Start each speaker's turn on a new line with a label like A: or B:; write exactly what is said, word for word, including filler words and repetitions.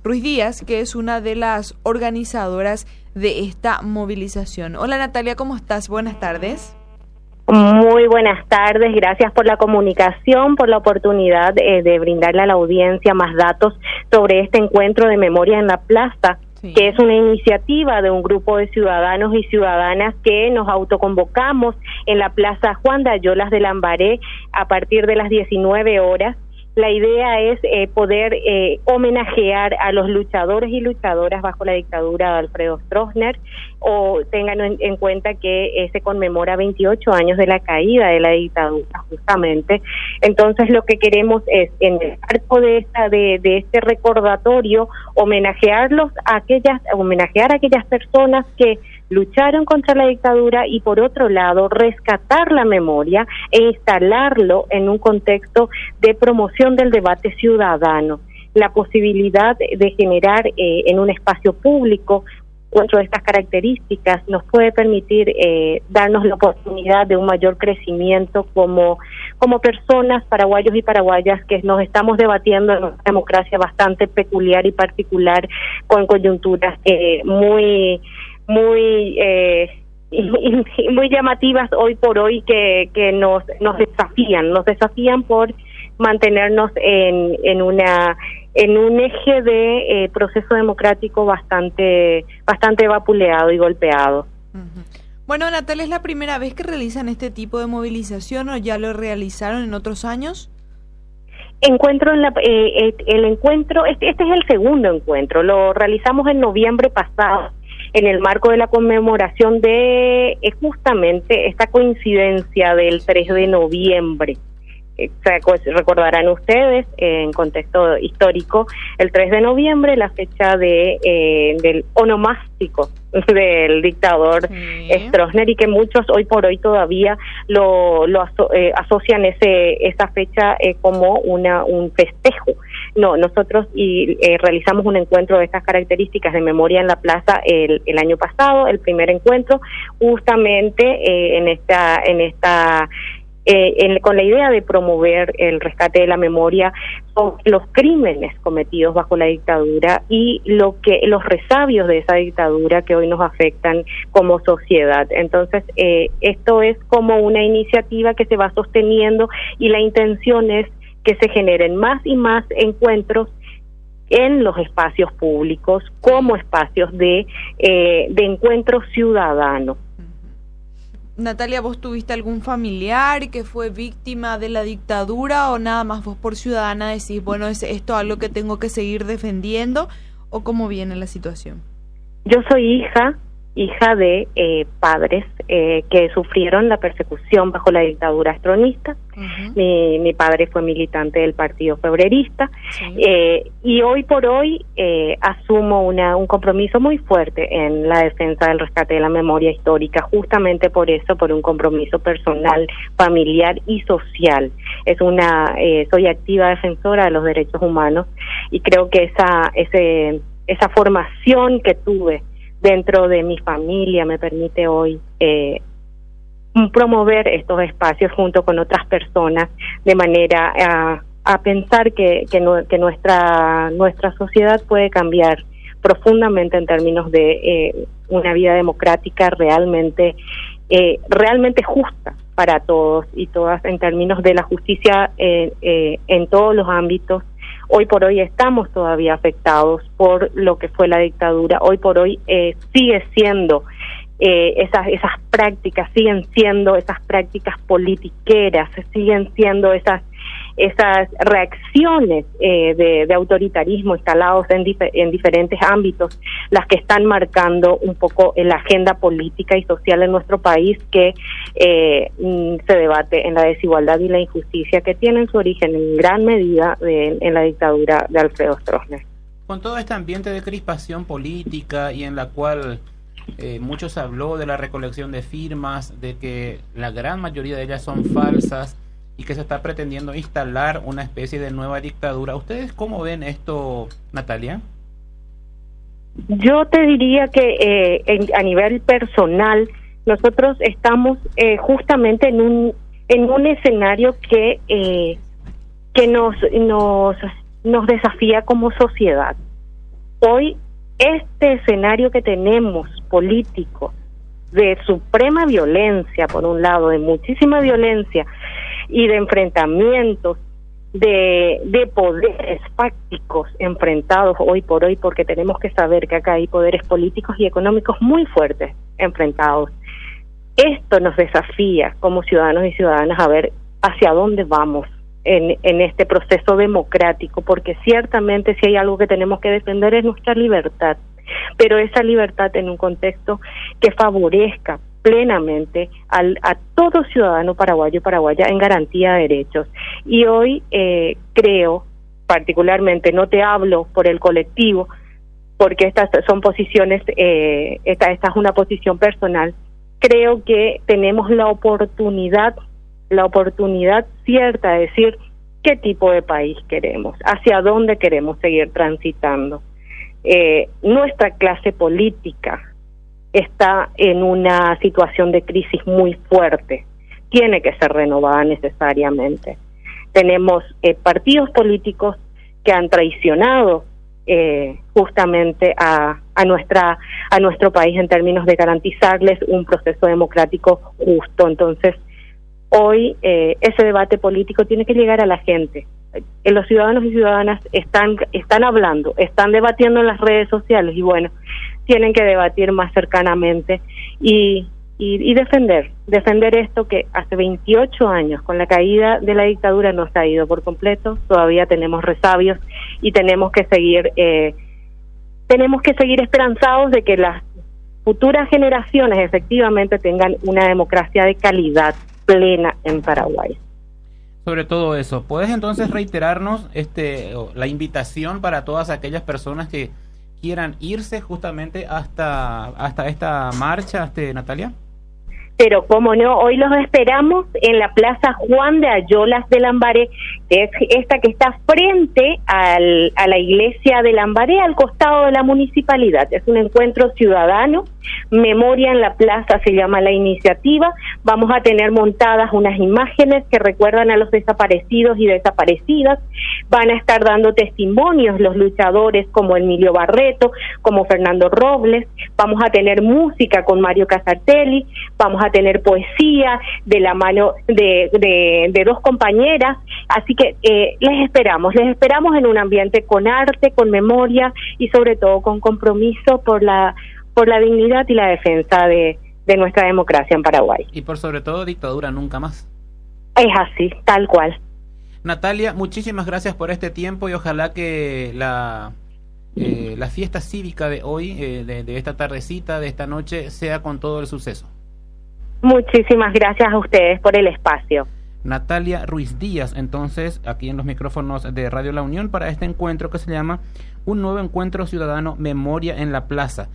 A: Ruiz Díaz, que es una de las organizadoras de esta movilización. Hola Natalia, ¿cómo estás? Buenas tardes.
B: Muy buenas tardes, gracias por la comunicación, por la oportunidad eh, de brindarle a la audiencia más datos sobre este encuentro de memoria en la plaza, sí. que es una iniciativa de un grupo de ciudadanos y ciudadanas que nos autoconvocamos en la Plaza Juan de Ayolas de Lambaré a partir de las diecinueve horas. La idea es eh, poder eh, homenajear a los luchadores y luchadoras bajo la dictadura de Alfredo Stroessner, o tengan en, en cuenta que eh, se conmemora veintiocho años de la caída de la dictadura, justamente. Entonces, lo que queremos es, en el marco de esta de, de este recordatorio, homenajearlos a aquellas, homenajear a aquellas personas que lucharon contra la dictadura y, por otro lado, rescatar la memoria e instalarlo en un contexto de promoción del debate ciudadano. La posibilidad de generar eh, en un espacio público encuentro de estas características nos puede permitir eh, darnos la oportunidad de un mayor crecimiento como, como personas, paraguayos y paraguayas, que nos estamos debatiendo en una democracia bastante peculiar y particular, con coyunturas eh, muy... muy eh, y muy llamativas hoy por hoy, que que nos nos desafían nos desafían por mantenernos en en una en un eje de eh, proceso democrático bastante bastante vapuleado y golpeado.
A: Uh-huh. Bueno, Natalia, ¿es la primera vez que realizan este tipo de movilización o ya lo realizaron en otros años?
B: Encuentro en la, eh, el encuentro este, este es el segundo encuentro. Lo realizamos en noviembre pasado, en el marco de la conmemoración de eh, justamente esta coincidencia del tres de noviembre. Eh, recordarán ustedes, eh, en contexto histórico, el tres de noviembre, la fecha de eh, del onomástico del dictador sí. Stroessner, y que muchos hoy por hoy todavía lo, lo aso eh, asocian ese esa fecha eh, como una un festejo. No, nosotros y eh, realizamos un encuentro de estas características de memoria en la plaza el, el año pasado, el primer encuentro, justamente eh, en esta en esta Eh, en, con la idea de promover el rescate de la memoria sobre los crímenes cometidos bajo la dictadura y lo que los resabios de esa dictadura que hoy nos afectan como sociedad. Entonces, eh, esto es como una iniciativa que se va sosteniendo, y la intención es que se generen más y más encuentros en los espacios públicos como espacios de eh, de encuentro ciudadano.
A: Natalia, ¿vos tuviste algún familiar que fue víctima de la dictadura, o nada más vos por ciudadana decís, bueno, ¿es esto algo que tengo que seguir defendiendo, o cómo viene la situación?
B: Yo soy hija, hija de eh, padres eh, que sufrieron la persecución bajo la dictadura estronista. Uh-huh. Mi, mi padre fue militante del Partido Febrerista, sí. eh, y hoy por hoy eh, asumo una, un compromiso muy fuerte en la defensa del rescate de la memoria histórica, justamente por eso, por un compromiso personal, familiar y social. Es una, eh, soy activa defensora de los derechos humanos, y creo que esa, ese, esa formación que tuve dentro de mi familia me permite hoy eh, promover estos espacios junto con otras personas, de manera a, a pensar que, que, no, que nuestra nuestra sociedad puede cambiar profundamente en términos de eh, una vida democrática realmente eh, realmente justa para todos y todas, en términos de la justicia eh, eh, en todos los ámbitos. Hoy por hoy estamos todavía afectados por lo que fue la dictadura. Hoy por hoy eh, sigue siendo eh, esas esas prácticas, siguen siendo esas prácticas politiqueras, siguen siendo esas esas reacciones eh, de, de autoritarismo instalados en, dif en diferentes ámbitos, las que están marcando un poco la agenda política y social en nuestro país, que eh, se debate en la desigualdad y la injusticia que tienen su origen en gran medida de, en la dictadura de Alfredo Stroessner.
C: Con todo este ambiente de crispación política, y en la cual eh, muchos habló de la recolección de firmas, de que la gran mayoría de ellas son falsas, y que se está pretendiendo instalar una especie de nueva dictadura. ¿Ustedes cómo ven esto, Natalia?
B: Yo te diría que eh, en, a nivel personal, nosotros estamos eh, justamente en un en un escenario que eh, que nos nos nos desafía como sociedad. Hoy, este escenario que tenemos político, de suprema violencia, por un lado, de muchísima violencia y de enfrentamientos, de, de poderes fácticos enfrentados hoy por hoy, porque tenemos que saber que acá hay poderes políticos y económicos muy fuertes enfrentados. Esto nos desafía como ciudadanos y ciudadanas a ver hacia dónde vamos en, en este proceso democrático, porque ciertamente si hay algo que tenemos que defender es nuestra libertad, pero esa libertad en un contexto que favorezca plenamente al, a todo ciudadano paraguayo y paraguaya en garantía de derechos. Y hoy eh, creo, particularmente, no te hablo por el colectivo, porque estas son posiciones, eh, esta, esta es una posición personal, creo que tenemos la oportunidad, la oportunidad cierta de decir qué tipo de país queremos, hacia dónde queremos seguir transitando. Eh, nuestra clase política está en una situación de crisis muy fuerte, tiene que ser renovada necesariamente. Tenemos eh, partidos políticos que han traicionado eh, justamente a, a nuestra a nuestro país en términos de garantizarles un proceso democrático justo. Entonces, hoy eh, ese debate político tiene que llegar a la gente. Eh, los ciudadanos y ciudadanas están están hablando, están debatiendo en las redes sociales y bueno, tienen que debatir más cercanamente y, y, y defender, defender esto que hace veintiocho años, con la caída de la dictadura, no se ha ido por completo, todavía tenemos resabios y tenemos que seguir, eh, tenemos que seguir esperanzados de que las futuras generaciones efectivamente tengan una democracia de calidad plena en Paraguay.
C: Sobre todo eso, ¿puedes entonces reiterarnos este la invitación para todas aquellas personas que quieran irse justamente hasta hasta esta marcha, este, Natalia?
B: Pero cómo no, hoy los esperamos en la Plaza Juan de Ayolas de Lambaré, que es esta que está frente al, a la iglesia de Lambaré, al costado de la municipalidad. Es un encuentro ciudadano, Memoria en la Plaza se llama la iniciativa. Vamos a tener montadas unas imágenes que recuerdan a los desaparecidos y desaparecidas. Van a estar dando testimonios los luchadores como Emilio Barreto, como Fernando Robles. Vamos a tener música con Mario Casartelli, vamos a tener poesía de la mano de, de, de dos compañeras, así que eh, les esperamos, les esperamos en un ambiente con arte, con memoria y sobre todo con compromiso por la por la dignidad y la defensa de, de nuestra democracia en Paraguay.
C: Y por sobre todo dictadura nunca más.
B: Es así, tal cual.
C: Natalia, muchísimas gracias por este tiempo y ojalá que la eh, la fiesta cívica de hoy, eh, de, de esta tardecita, de esta noche, sea con todo el suceso.
B: Muchísimas gracias a ustedes por el espacio.
C: Natalia Ruiz Díaz, entonces, aquí en los micrófonos de Radio La Unión para este encuentro que se llama Un Nuevo Encuentro Ciudadano, Memoria en la Plaza.